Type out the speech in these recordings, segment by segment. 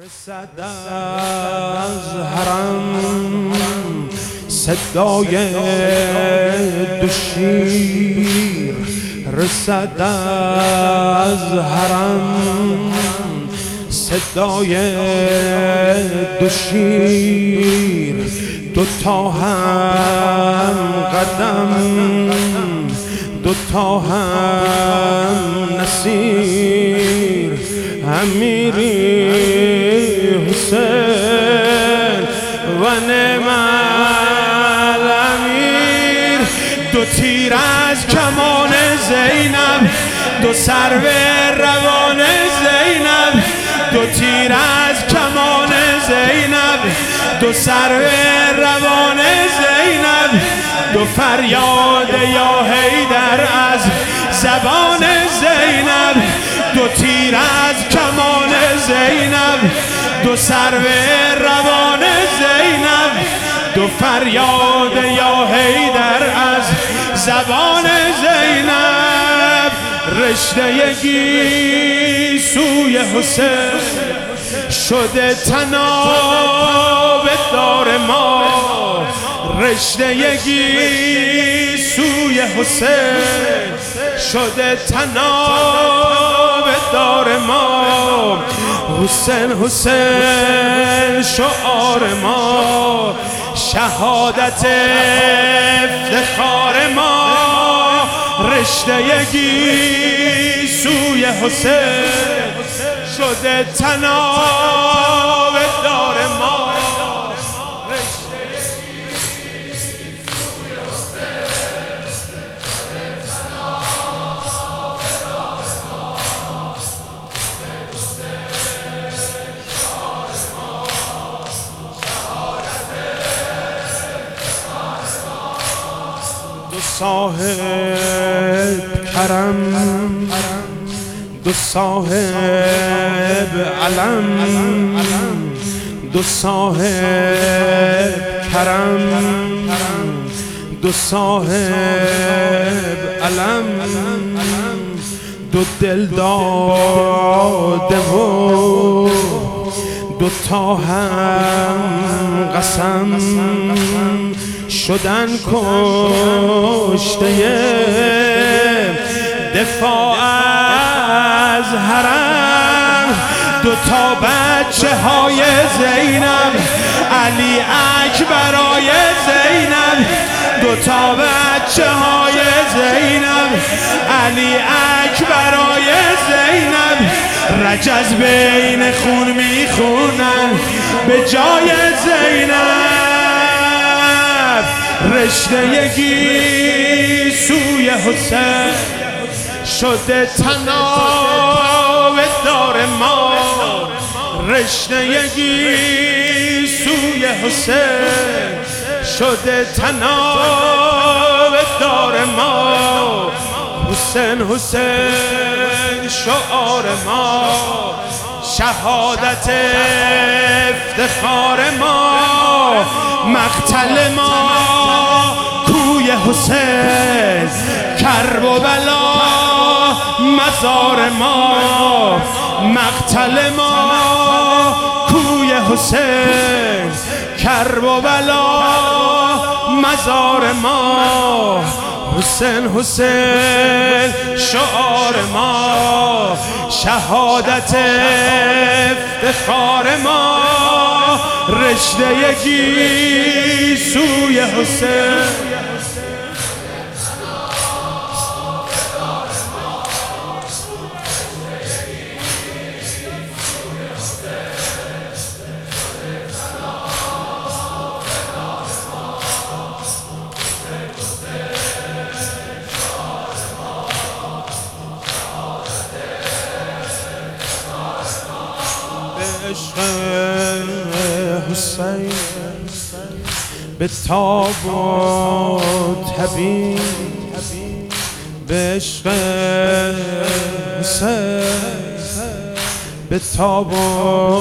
رسد از حرم صدای دو شیر، رسد از حرم صدای دو شیر، دوتا هم قدم دوتا هم نصیر، امیری حسین و نعم الامیر. دو تیر از کمان زینب، دو سرو روان زینب، دو تیر از کمان زینب، دو سرو روان زینب، دو فریاد یا حیدر از زبان زینب. دو تیر از کمان زینب، دو سرو روان زینب، دو فریاد یا حیدر از زبان زینب. رشته گیسوی حسین شده طناب دار ما، رشته گیسوی حسین شده طناب دار ما. حسین حسین شعار ما، شهادت افتخار ما، رشته گیسوی حسین شده طناب دار ما. دو صاحب کرم، دو صاحب علم، دو صاحب کرم، دو صاحب علم، دو دل داده و دو تا هم قسم شدن کشته دفاع از حرم. دو تا بچه های زینب، علی اکبرای زینب، دو تا بچه های زینب، علی اکبرای زینب، رجز بین خون میخونن به جای زینب. رشته گیسوی حسین شده طناب دار ما، رشته گیسوی حسین شده طناب دار ما. حسین حسین شعار ما، شهادت افتخار ما، مقتل ما کوی حسین، کرب و بلا مزار ما، مقتل ما کوی حسین، کرب و بلا مزار ما. حسین حسین شعار ما، شهادت افتخار ما، رشته گیسوی حسین. عشق حسین به تاب و تبین، به عشق حسین به تاب و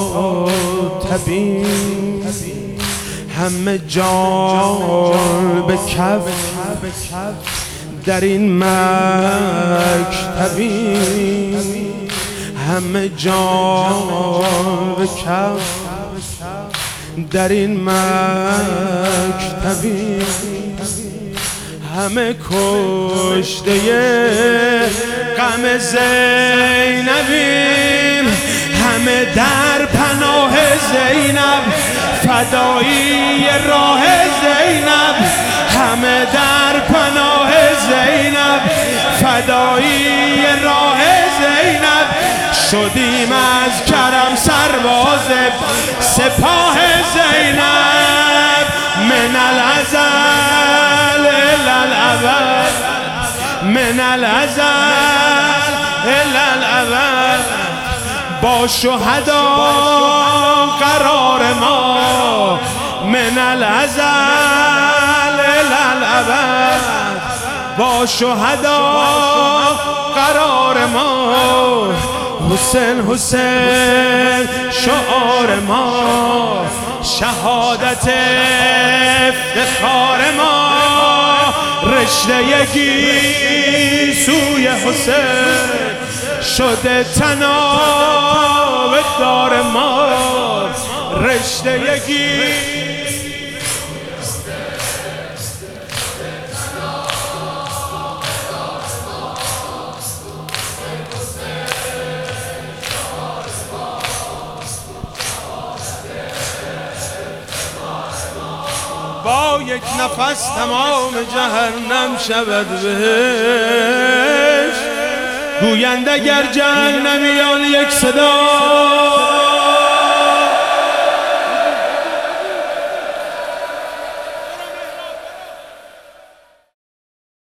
تبین، همه جان به کف در این مکتبیم، همه جان به کف در این مکتبی، همه کشته غم زینبیم، همه در پناه زینب فدایی راه زینب، همه در پناه زینب فدایی راه زینب، شدیم از کرم سرباز سپاه زینب، من الازل الی الابد، من الازل الی الابد، با شهدا قرار ما، من الازل الی الابد، با شهدا قرار ما، حسین حسین شعار ما، شهادت افتخار ما، رشته گیسوی حسین شده تناب دار ما، رشته با یک نفس تمام جهنم شود بهش، گویند اگر جهنمیان یک صدا